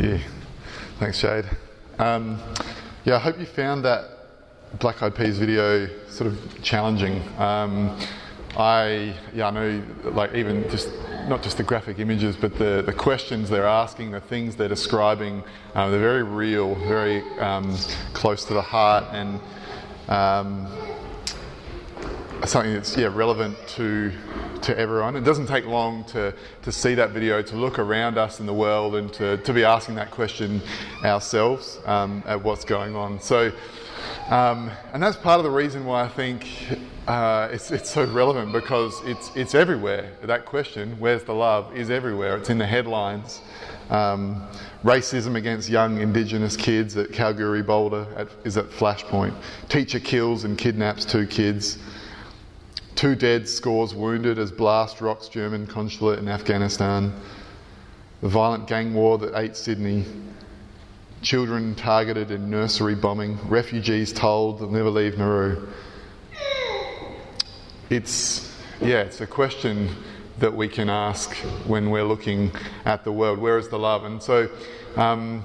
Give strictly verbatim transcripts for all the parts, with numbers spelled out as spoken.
you. Thanks, Jade. Um, yeah, I hope you found that Black Eyed Peas video sort of challenging. Um, I, yeah, I know, like even just not just the graphic images, but the, the questions they're asking, the things they're describing, uh, they're very real, very um, close to the heart, and um, something that's yeah relevant to to everyone. It doesn't take long to to see that video, to look around us in the world, and to, to be asking that question ourselves um, at what's going on. So, um, and that's part of the reason why I think uh, it's it's so relevant, because it's it's everywhere. That question, where's the love, is everywhere. It's in the headlines. Um, racism against young Indigenous kids at Kalgoorlie Boulder at, is at Flashpoint. Teacher kills and kidnaps two kids. Two dead, scores wounded as blast rocks German consulate in Afghanistan. The violent gang war that ate Sydney. Children targeted in nursery bombing. Refugees told they'll never leave Nauru. It's, yeah, it's a question that we can ask when we're looking at the world. Where is the love? And so, um,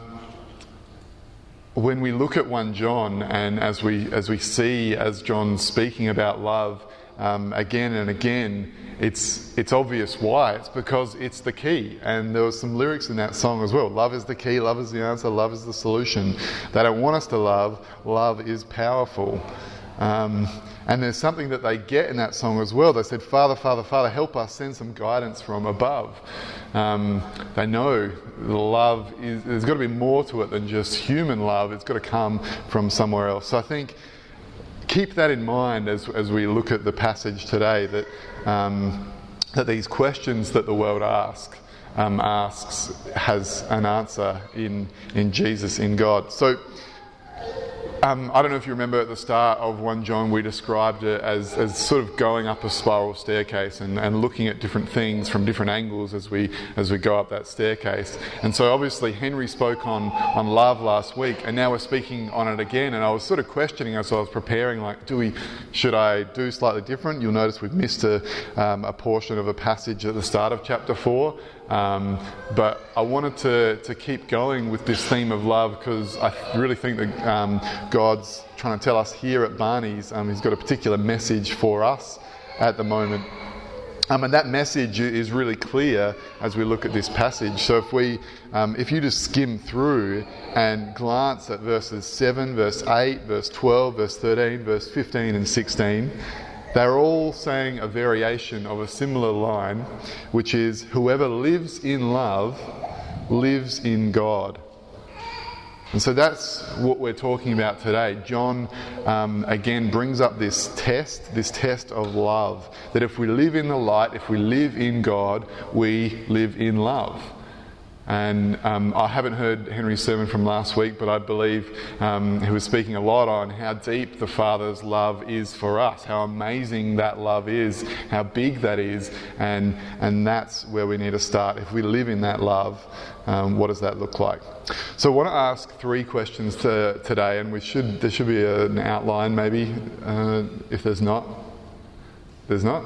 when we look at First John, and as we as we see as John's speaking about love, Um, again and again, it's it's obvious why. It's because it's the key. And there were some lyrics in that song as well. Love is the key, love is the answer, love is the solution. They don't want us to love. Love is powerful. Um, and there's something that they get in that song as well. They said, Father, Father, Father, help us, send some guidance from above. Um, they know the love is, there's got to be more to it than just human love. It's got to come from somewhere else. So I think keep that in mind as as we look at the passage today, that um, that these questions that the world asks um, asks has an answer in in Jesus, in God. So um, I don't know if you remember at the start of First John, we described it as, as sort of going up a spiral staircase and, and looking at different things from different angles as we as we go up that staircase. And so obviously Henry spoke on, on love last week, and now we're speaking on it again. And I was sort of questioning as I was preparing, like, do we should I do slightly different? You'll notice we've missed a, um, a portion of a passage at the start of chapter four. Um, but I wanted to, to keep going with this theme of love, because I really think that um, God's trying to tell us here at Barney's, um, He's got a particular message for us at the moment. Um, and that message is really clear as we look at this passage. So if we, um, if you just skim through and glance at verses seven, verse eight, verse twelve, verse thirteen, verse fifteen and sixteen, they're all saying a variation of a similar line, which is, whoever lives in love lives in God. And so that's what we're talking about today. John, um, again, brings up this test, this test of love, that if we live in the light, if we live in God, we live in love. And um, I haven't heard Henry's sermon from last week, but I believe um, he was speaking a lot on how deep the Father's love is for us, how amazing that love is, how big that is, and and that's where we need to start. If we live in that love, um, what does that look like? So I want to ask three questions to, today, and we should there should be a, an outline maybe, uh, if there's not. There's not?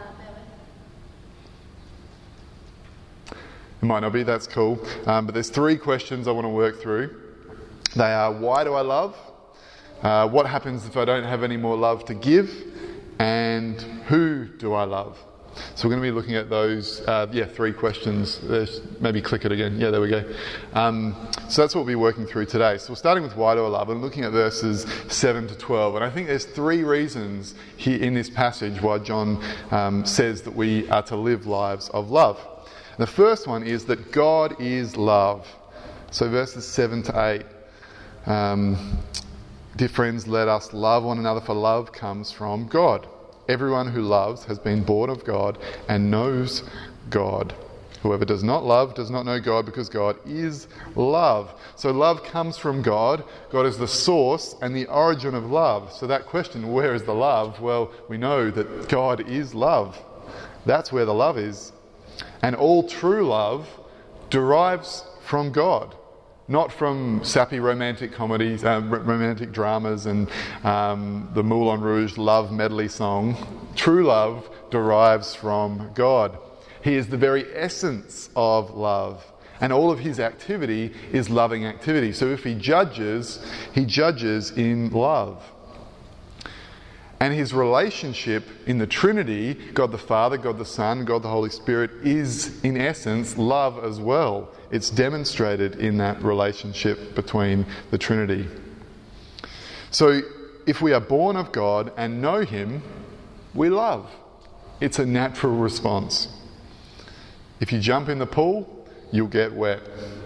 It might not be, that's cool. Um, but there's three questions I want to work through. They are, why do I love? Uh, what happens if I don't have any more love to give? And who do I love? So we're going to be looking at those, uh, yeah, three questions. There's, maybe click it again. Yeah, there we go. Um, so that's what we'll be working through today. So we're starting with why do I love, and looking at verses seven to twelve. And I think there's three reasons here in this passage why John um, says that we are to live lives of love. The first one is that God is love. So verses seven to eight. Um, Dear friends, let us love one another, for love comes from God. Everyone who loves has been born of God and knows God. Whoever does not love does not know God, because God is love. So love comes from God. God is the source and the origin of love. So that question, where is the love? Well, we know that God is love. That's where the love is. And all true love derives from God, not from sappy romantic comedies, um, romantic dramas and um, the Moulin Rouge love medley song. True love derives from God. He is the very essence of love. And all of his activity is loving activity. So if he judges, he judges in love. And his relationship in the Trinity, God the Father, God the Son, God the Holy Spirit, is in essence love as well. It's demonstrated in that relationship between the Trinity. So if we are born of God and know him, we love. It's a natural response. If you jump in the pool, you'll get wet.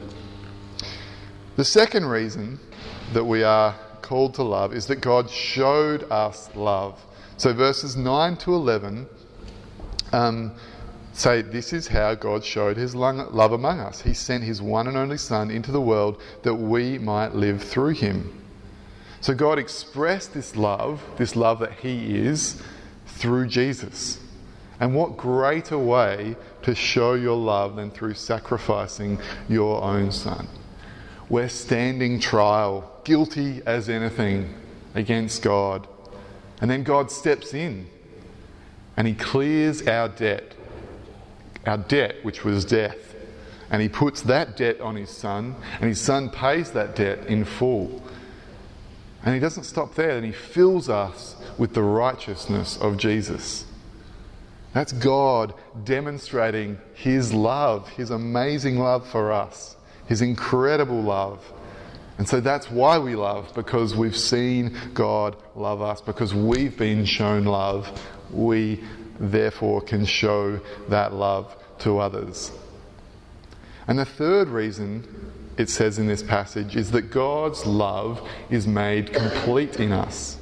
The second reason that we are called to love is that God showed us love. So verses nine to eleven um, say, this is how God showed his love among us. He sent his one and only Son into the world that we might live through him. So God expressed this love, this love that he is, through Jesus. And what greater way to show your love than through sacrificing your own Son? We're standing trial, guilty as anything against God. And then God steps in and he clears our debt, our debt which was death. And he puts that debt on his Son, and his Son pays that debt in full. And he doesn't stop there, and he fills us with the righteousness of Jesus. That's God demonstrating his love, his amazing love for us, his incredible love. And so that's why we love, because we've seen God love us, because we've been shown love. We therefore can show that love to others. And the third reason it says in this passage is that God's love is made complete in us.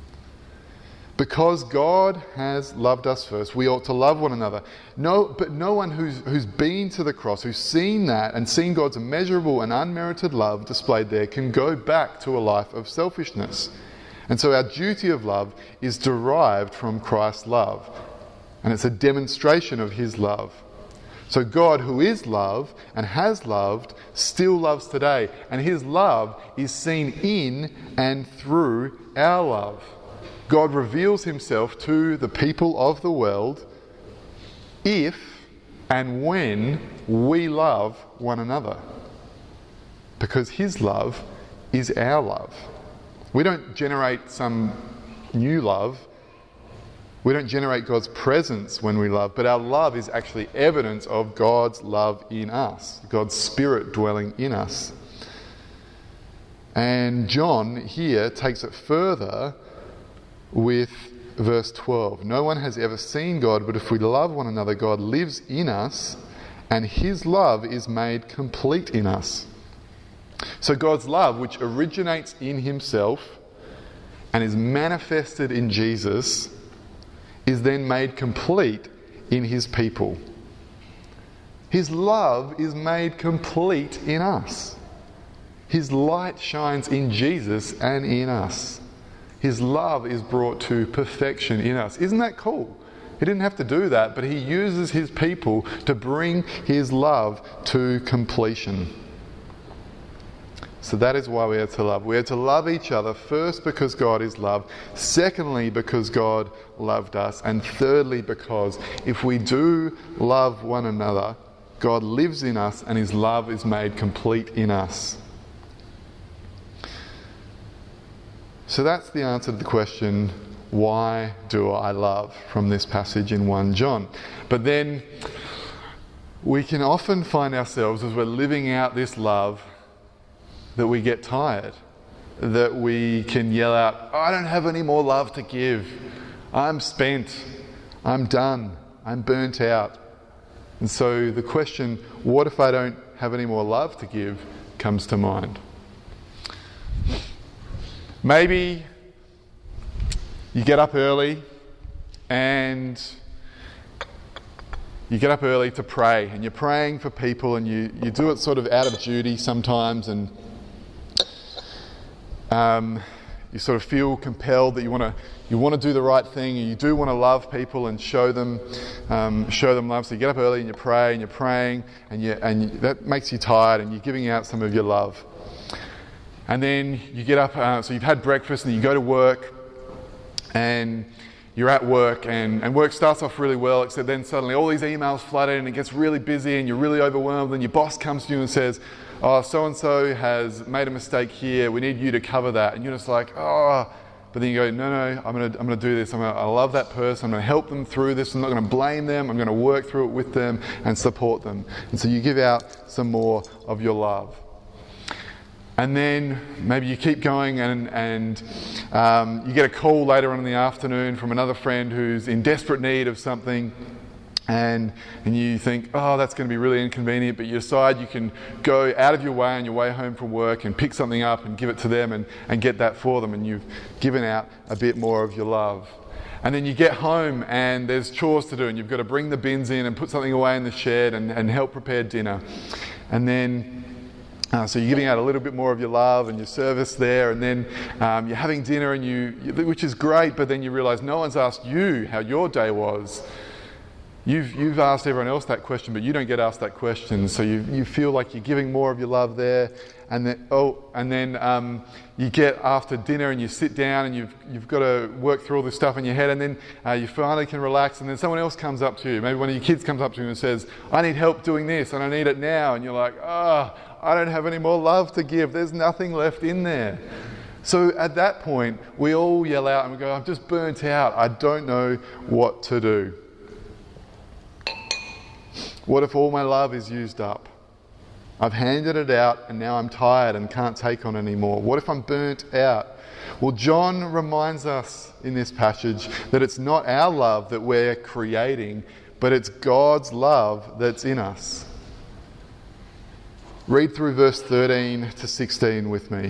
Because God has loved us first, we ought to love one another. No, but no one who's, who's been to the cross, who's seen that and seen God's immeasurable and unmerited love displayed there, can go back to a life of selfishness. And so our duty of love is derived from Christ's love. And it's a demonstration of his love. So God, who is love and has loved, still loves today. And his love is seen in and through our love. God reveals himself to the people of the world if and when we love one another. Because his love is our love. We don't generate some new love. We don't generate God's presence when we love, but our love is actually evidence of God's love in us, God's Spirit dwelling in us. And John here takes it further with verse twelve. No one has ever seen God, but if we love one another, God lives in us, and his love is made complete in us. So God's love, which originates in himself and is manifested in Jesus, is then made complete in his people. His love is made complete in us. His light shines in Jesus and in us. His love is brought to perfection in us. Isn't that cool? He didn't have to do that, but he uses his people to bring his love to completion. So that is why we are to love. We are to love each other, first because God is love, secondly because God loved us, and thirdly because if we do love one another, God lives in us and his love is made complete in us. So that's the answer to the question, why do I love, from this passage in First John. But then we can often find ourselves, as we're living out this love, that we get tired, that we can yell out, I don't have any more love to give. I'm spent. I'm done. I'm burnt out. And so the question, what if I don't have any more love to give, comes to mind. Maybe you get up early and you get up early to pray, and you're praying for people, and you, you do it sort of out of duty sometimes, and Um, you sort of feel compelled that you want to you want to do the right thing, and you do want to love people and show them um, show them love. So you get up early and you pray and you're praying, and you and you, that makes you tired, and you're giving out some of your love. And then you get up, uh, so you've had breakfast and you go to work, and you're at work and, and work starts off really well, except then suddenly all these emails flood in and it gets really busy and you're really overwhelmed, and your boss comes to you and says, oh, so-and-so has made a mistake here, we need you to cover that. And you're just like, oh, but then you go, no, no, I'm going to I'm going to do this. I'm gonna, I love that person. I'm going to help them through this. I'm not going to blame them. I'm going to work through it with them and support them. And so you give out some more of your love. And then maybe you keep going and, and um, you get a call later on in the afternoon from another friend who's in desperate need of something. And, and you think, oh, that's going to be really inconvenient, but you decide you can go out of your way on your way home from work and pick something up and give it to them and, and get that for them, and you've given out a bit more of your love. And then you get home and there's chores to do, and you've got to bring the bins in and put something away in the shed and, and help prepare dinner. And then Uh, so you're giving out a little bit more of your love and your service there, and then um, you're having dinner, and you, which is great, but then you realise no one's asked you how your day was. You've you've asked everyone else that question, but you don't get asked that question. So you you feel like you're giving more of your love there, and then oh, and then um, you get after dinner and you sit down and you've you've got to work through all this stuff in your head, and then uh, you finally can relax, and then someone else comes up to you. Maybe one of your kids comes up to you and says, "I need help doing this, and I need it now," and you're like, "Ah, oh, I don't have any more love to give. There's nothing left in there." So at that point, we all yell out and we go, "I'm just burnt out. I don't know what to do." What if all my love is used up? I've handed it out and now I'm tired and can't take on anymore. What if I'm burnt out? Well, John reminds us in this passage that it's not our love that we're creating, but it's God's love that's in us. Read through verse thirteen to sixteen with me.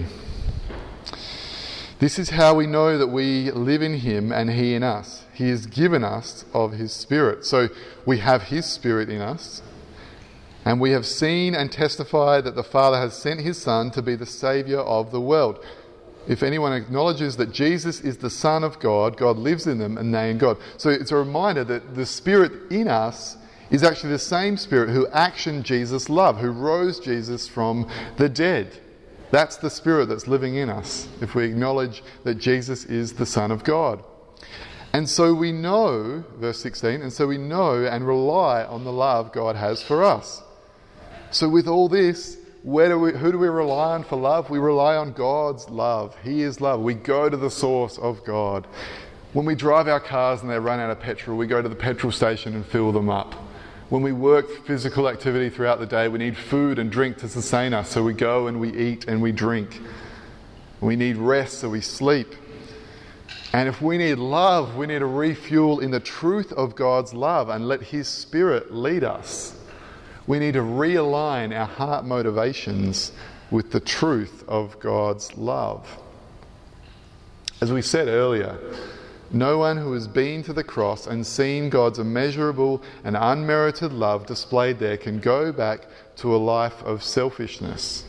This is how we know that we live in him and he in us. He has given us of his Spirit. So we have his Spirit in us. And we have seen and testified that the Father has sent his Son to be the Saviour of the world. If anyone acknowledges that Jesus is the Son of God, God lives in them and they in God. So it's a reminder that the Spirit in us is actually the same Spirit who actioned Jesus' love, who rose Jesus from the dead. That's the Spirit that's living in us, if we acknowledge that Jesus is the Son of God. And so we know, verse sixteen, and so we know and rely on the love God has for us. So with all this, where do we, who do we rely on for love? We rely on God's love. He is love. We go to the source of God. When we drive our cars and they run out of petrol, we go to the petrol station and fill them up. When we work physical activity throughout the day, we need food and drink to sustain us, so we go and we eat and we drink. We need rest, so we sleep. And if we need love, we need to refuel in the truth of God's love and let his Spirit lead us. We need to realign our heart motivations with the truth of God's love. As we said earlier, no one who has been to the cross and seen God's immeasurable and unmerited love displayed there can go back to a life of selfishness.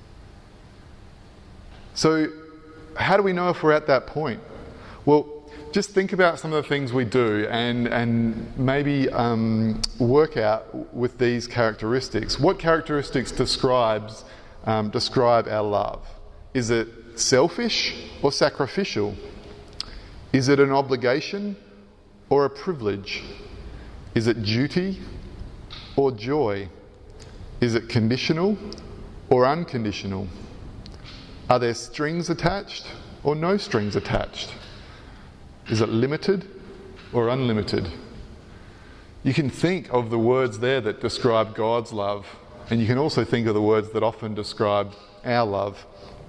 So, how do we know if we're at that point? Well, just think about some of the things we do and, and maybe um, work out with these characteristics. What characteristics describes um, describe our love? Is it selfish or sacrificial? Is it an obligation or a privilege? Is it duty or joy? Is it conditional or unconditional? Are there strings attached or no strings attached? Is it limited or unlimited? You can think of the words there that describe God's love, and you can also think of the words that often describe our love.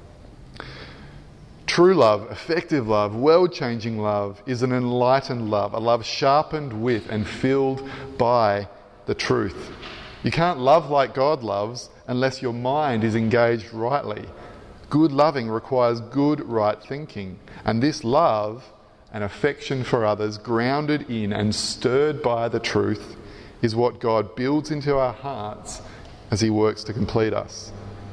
True love, effective love, world-changing love is an enlightened love, a love sharpened with and filled by the truth. You can't love like God loves unless your mind is engaged rightly. Good loving requires good right thinking, and this love and affection for others, grounded in and stirred by the truth, is what God builds into our hearts as he works to complete us.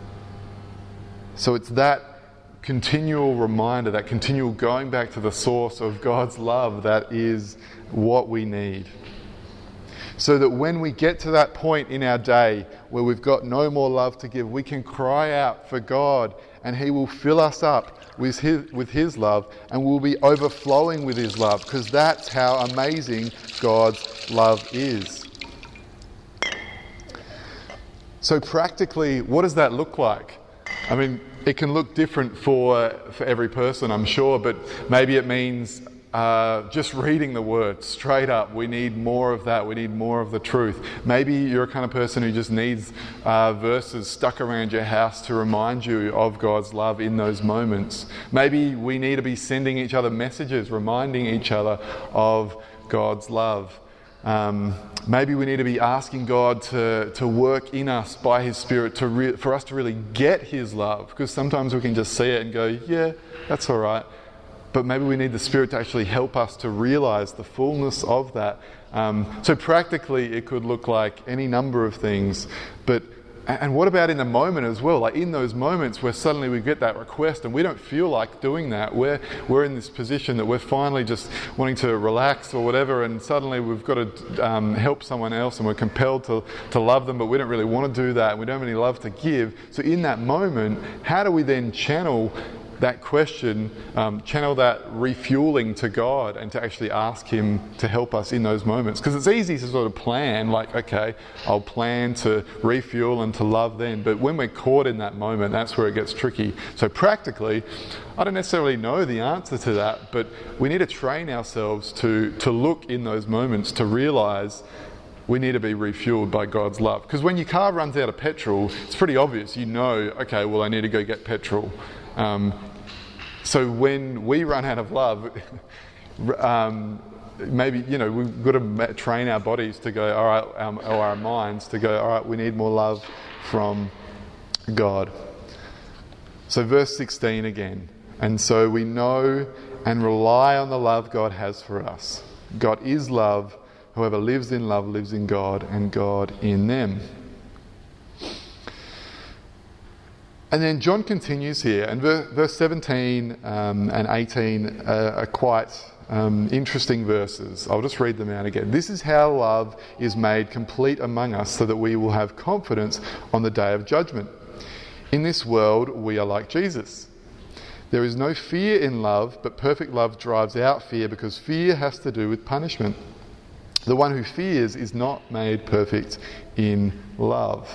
So it's that continual reminder, that continual going back to the source of God's love that is what we need. so that when we get to that point in our day where we've got no more love to give, we can cry out for God and He will fill us up with His, with His love, and we'll be overflowing with His love, because that's how amazing God's love is. So practically, what does that look like? I mean, it can look different for, for every person, I'm sure, but maybe it means Uh, just reading the Word straight up. We need more of that. We need more of the truth. Maybe you're a kind of person who just needs uh, verses stuck around your house to remind you of God's love in those moments. Maybe we need to be sending each other messages, reminding each other of God's love. Um, maybe we need to be asking God to, to work in us by His Spirit to re- for us to really get His love, because sometimes we can just see it and go, yeah, that's all right. But maybe we need the Spirit to actually help us to realise the fullness of that. Um, so practically it could look like any number of things. But and what about in the moment as well? Like in those moments where suddenly we get that request and we don't feel like doing that. We're, we're in this position that we're finally just wanting to relax or whatever, and suddenly we've got to um, help someone else and we're compelled to, to love them, but we don't really want to do that and we don't have any love to give. So in that moment, how do we then channel that question, um, channel that refueling to God and to actually ask Him to help us in those moments? Because it's easy to sort of plan, like, okay, I'll plan to refuel and to love then. But when we're caught in that moment, that's where it gets tricky. So practically, I don't necessarily know the answer to that, but we need to train ourselves to, to look in those moments to realise we need to be refueled by God's love. Because when your car runs out of petrol, it's pretty obvious. You know, okay, well, I need to go get petrol. Um, so when we run out of love, um, maybe, you know, we've got to train our bodies to go, all right, um, or our minds to go, all right, we need more love from God. So verse sixteen again. And so we know and rely on the love God has for us. God is love. Whoever lives in love lives in God and God in them. And then John continues here, and verse seventeen um, and eighteen uh, are quite um, interesting verses. I'll just read them out again. This is how love is made complete among us, so that we will have confidence on the day of judgment. In this world, we are like Jesus. There is no fear in love, but perfect love drives out fear, because fear has to do with punishment. The one who fears is not made perfect in love.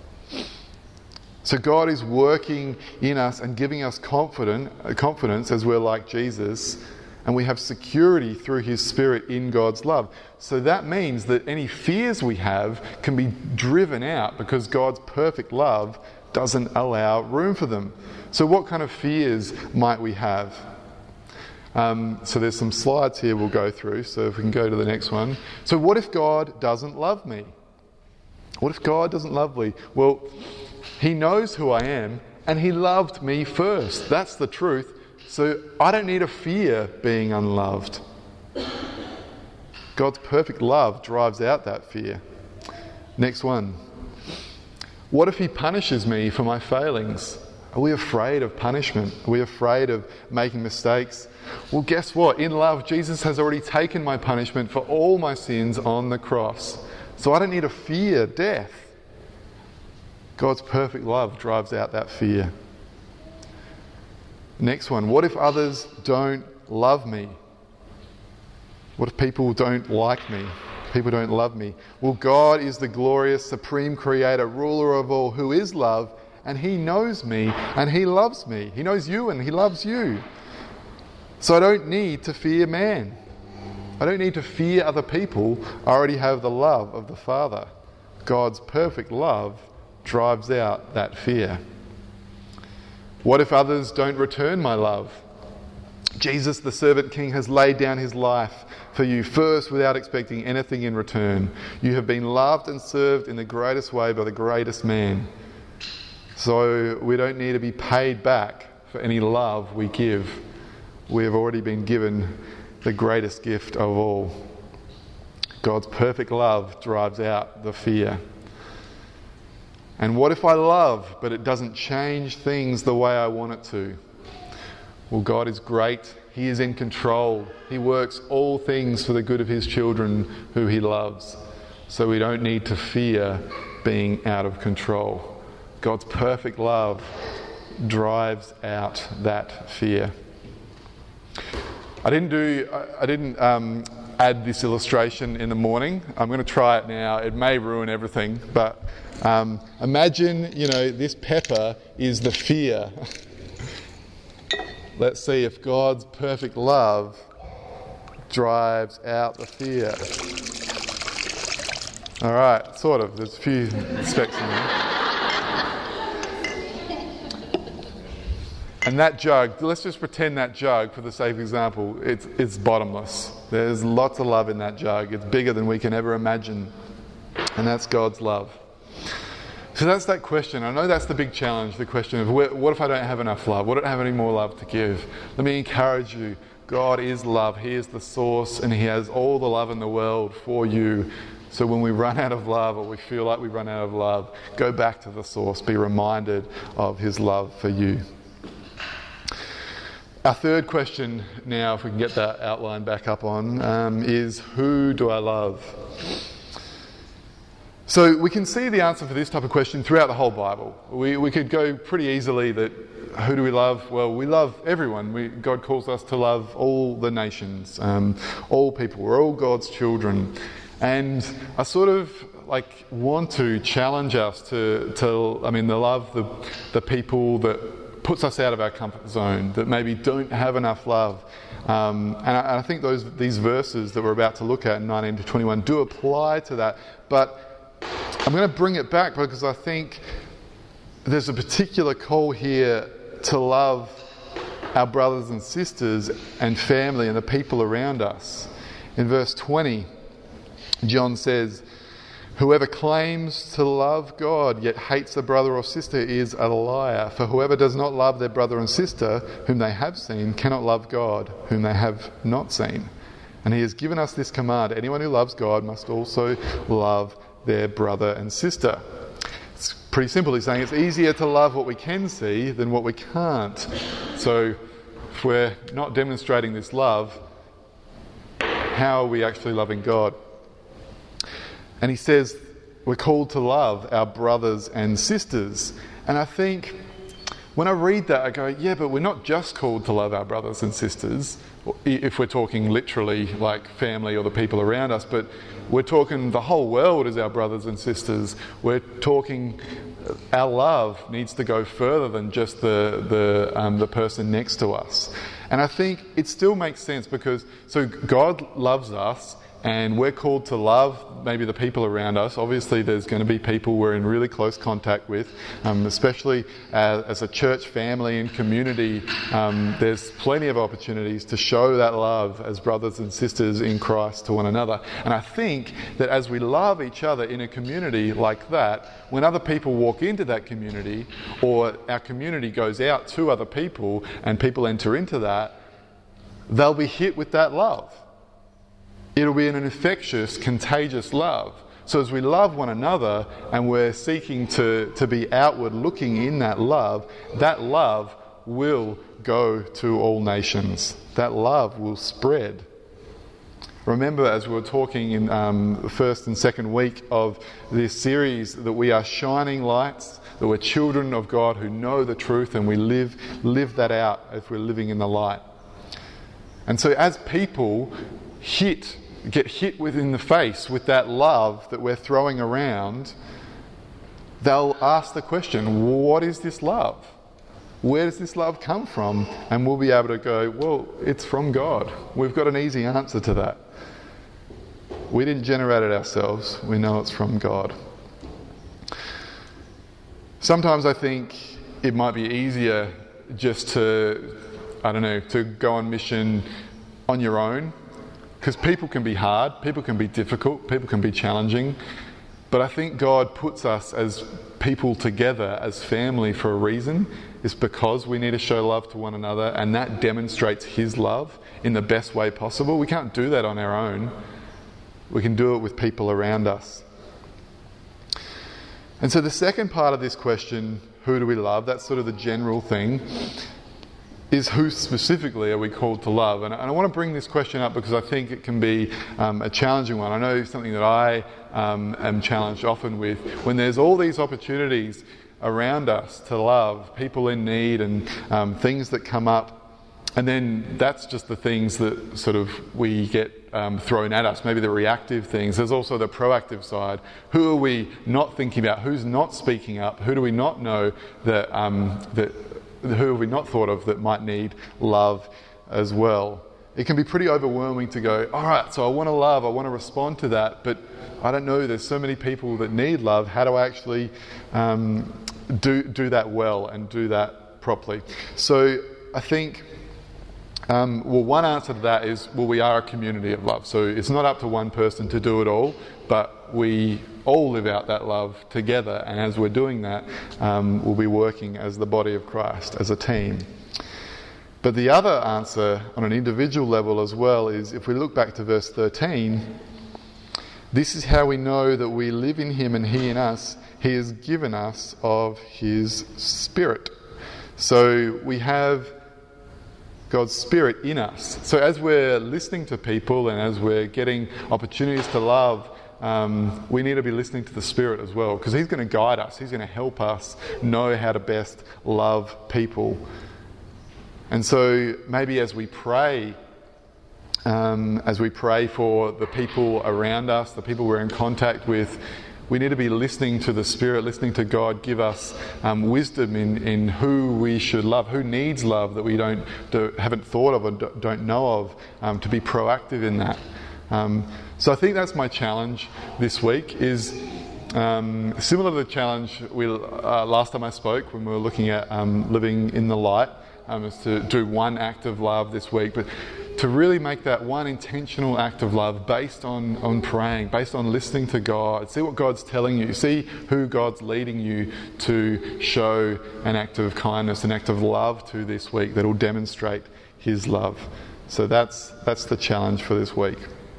So God is working in us and giving us confident, confidence as we're like Jesus, and we have security through His Spirit in God's love. So that means that any fears we have can be driven out, because God's perfect love doesn't allow room for them. So what kind of fears might we have? Um, so there's some slides here we'll go through, so if we can go to the next one. So what if God doesn't love me? What if God doesn't love me? Well, He knows who I am, and He loved me first. That's the truth. So I don't need to fear being unloved. God's perfect love drives out that fear. Next one. What if He punishes me for my failings? Are we afraid of punishment? Are we afraid of making mistakes? Well, guess what? In love, Jesus has already taken my punishment for all my sins on the cross. So I don't need to fear death. God's perfect love drives out that fear. Next one. What if others don't love me? What if people don't like me? People don't love me? Well, God is the glorious, supreme creator, ruler of all, who is love, and He knows me and He loves me. He knows you and He loves you. So I don't need to fear man. I don't need to fear other people. I already have the love of the Father. God's perfect love drives out that fear. What if others don't return my love? Jesus, the servant king, has laid down His life for you first without expecting anything in return. You have been loved and served in the greatest way by the greatest man. So we don't need to be paid back for any love we give. We have already been given the greatest gift of all. God's perfect love drives out the fear. And what if I love, but it doesn't change things the way I want it to? Well, God is great. He is in control. He works all things for the good of His children who He loves. so we don't need to fear being out of control. God's perfect love drives out that fear. I didn't do. I, I didn't um, add this illustration in the morning. I'm going to try it now. It may ruin everything, but um, imagine, you know, this pepper is the fear. Let's see if God's perfect love drives out the fear. All right, sort of. There's a few specks in there. And that jug, let's just pretend that jug, for the sake of example, it's, it's bottomless. There's lots of love in that jug. It's bigger than we can ever imagine. And that's God's love. So that's that question. I know that's the big challenge, the question of what if I don't have enough love? What if I don't have any more love to give? Let me encourage you. God is love. He is the source, and He has all the love in the world for you. So when we run out of love, or we feel like we run out of love, go back to the source. Be reminded of His love for you. Our third question now, if we can get that outline back up on, um, is who do I love? So we can see the answer for this type of question throughout the whole Bible. We we could go pretty easily that who do we love? Well, we love everyone. We, God calls us to love all the nations, um, all people. We're all God's children. And I sort of like want to challenge us to, to I mean, to love the, the people that puts us out of our comfort zone, that maybe don't have enough love. Um, and, I, and I think those these verses that we're about to look at, nineteen to twenty-one, do apply to that. But I'm going to bring it back because I think there's a particular call here to love our brothers and sisters and family and the people around us. In verse twenty, John says, "Whoever claims to love God yet hates a brother or sister is a liar. For whoever does not love their brother and sister whom they have seen cannot love God whom they have not seen. And He has given us this command: anyone who loves God must also love their brother and sister." It's pretty simple. He's saying it's easier to love what we can see than what we can't. So if we're not demonstrating this love, how are we actually loving God? And he says we're called to love our brothers and sisters. And I think when I read that, I go, yeah, but we're not just called to love our brothers and sisters, if we're talking literally like family or the people around us, but we're talking the whole world as our brothers and sisters. We're talking our love needs to go further than just the the um, the person next to us. And I think it still makes sense because so God loves us, and we're called to love maybe the people around us. Obviously, there's going to be people we're in really close contact with, um, especially as, as a church family and community. Um, there's plenty of opportunities to show that love as brothers and sisters in Christ to one another. And I think that as we love each other in a community like that, when other people walk into that community, or our community goes out to other people and people enter into that, they'll be hit with that love. It'll be an infectious, contagious love. So as we love one another and we're seeking to, to be outward looking in that love, that love will go to all nations. That love will spread. Remember, as we were talking in um, the first and second week of this series, that we are shining lights, that we're children of God who know the truth, and we live, live that out as we're living in the light. And so as people hit get hit within the face with that love that we're throwing around, they'll ask the question, what is this love? Where does this love come from? And we'll be able to go, well, it's from God. We've got an easy answer to that. We didn't generate it ourselves. We know it's from God. Sometimes I think it might be easier just to, I don't know, to go on mission on your own. Because people can be hard, people can be difficult, people can be challenging. But I think God puts us as people together, as family, for a reason. It's because we need to show love to one another, and that demonstrates His love in the best way possible. We can't do that on our own. We can do it with people around us. And so the second part of this question, who do we love? That's sort of the general thing. is who specifically are we called to love? And, and I want to bring this question up because I think it can be um, a challenging one. I know something that I um, am challenged often with. When there's all these opportunities around us to love, people in need and um, things that come up, and then that's just the things that sort of we get um, thrown at us, maybe the reactive things. There's also the proactive side. Who are we not thinking about? Who's not speaking up? Who do we not know that, um, that who have we not thought of that might need love as well? It can be pretty overwhelming to go, all right, so I want to love, I want to respond to that, but I don't know, there's so many people that need love. How do I actually um, do, do that well and do that properly? So I think Um, well, one answer to that is, well, we are a community of love. So it's not up to one person to do it all, but we all live out that love together. And as we're doing that, um, we'll be working as the body of Christ, as a team. But the other answer on an individual level as well is, if we look back to verse thirteen, this is how we know that we live in him and he in us. He has given us of his Spirit. So we have God's Spirit in us. So as we're listening to people and as we're getting opportunities to love, um, we need to be listening to the Spirit as well, because he's going to guide us. He's going to help us know how to best love people. And so maybe as we pray, um, as we pray for the people around us, the people we're in contact with, we need to be listening to the Spirit, listening to God give us um, wisdom in, in who we should love, who needs love that we don't do, haven't thought of or don't know of, um, to be proactive in that. Um, so I think that's my challenge this week, is um, similar to the challenge we, uh, last time I spoke when we were looking at um, living in the light, um, is to do one act of love this week, but to really make that one intentional act of love based on, on praying, based on listening to God. See what God's telling you. See who God's leading you to show an act of kindness, an act of love to this week that will demonstrate his love. So that's that's the challenge for this week.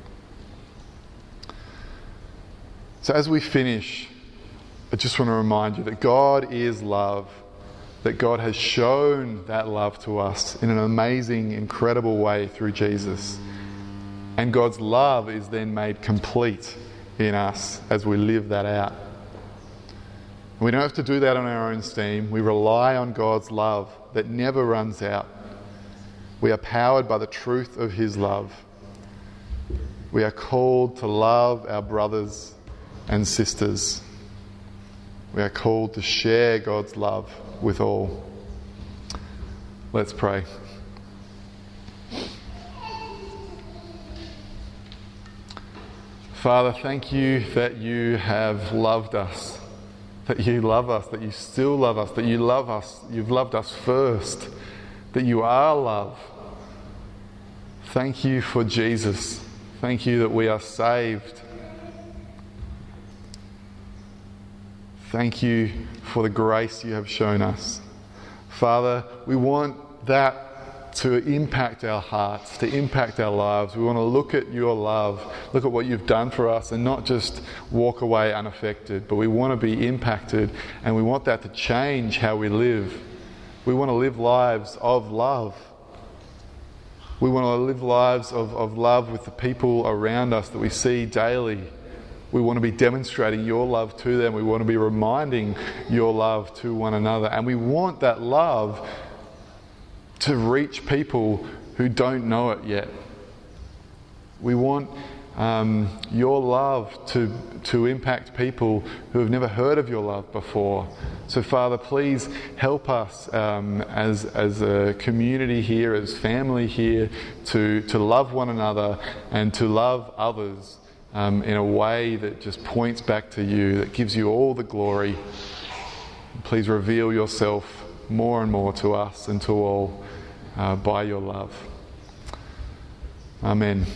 So as we finish, I just want to remind you that God is love. That God has shown that love to us in an amazing, incredible way through Jesus. And God's love is then made complete in us as we live that out. We don't have to do that on our own steam. We rely on God's love that never runs out. We are powered by the truth of his love. We are called to love our brothers and sisters. We are called to share God's love with all. Let's pray. Father, thank you that you have loved us, that you love us, that you still love us, that you love us, you've loved us first, that you are love. Thank you for Jesus. Thank you that we are saved. Thank you for the grace you have shown us. Father, we want that to impact our hearts, to impact our lives. We want to look at your love, look at what you've done for us, and not just walk away unaffected, but we want to be impacted, and we want that to change how we live. We want to live lives of love. We want to live lives of, of love with the people around us that we see daily. We want to be demonstrating your love to them. We want to be reminding your love to one another. And we want that love to reach people who don't know it yet. We want um, your love to, to impact people who have never heard of your love before. So Father, please help us um, as, as a community here, as family here, to, to love one another and to love others Um, in a way that just points back to you, that gives you all the glory. Please reveal yourself more and more to us and to all uh, by your love. Amen.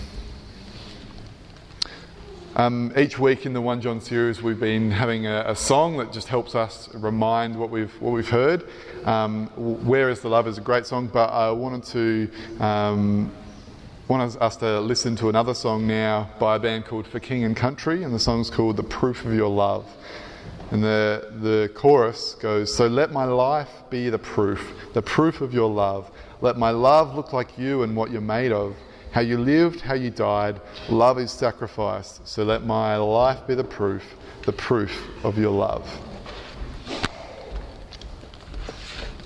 Um, each week in the First John series, we've been having a, a song that just helps us remind what we've what we've heard. Um, Where is the Love is a great song, but I wanted to. Um, I want us to listen to another song now by a band called For King and Country, and the song's called The Proof of Your Love. And the, the chorus goes, so let my life be the proof, the proof of your love. Let my love look like you and what you're made of. How you lived, how you died, love is sacrificed. So let my life be the proof, the proof of your love.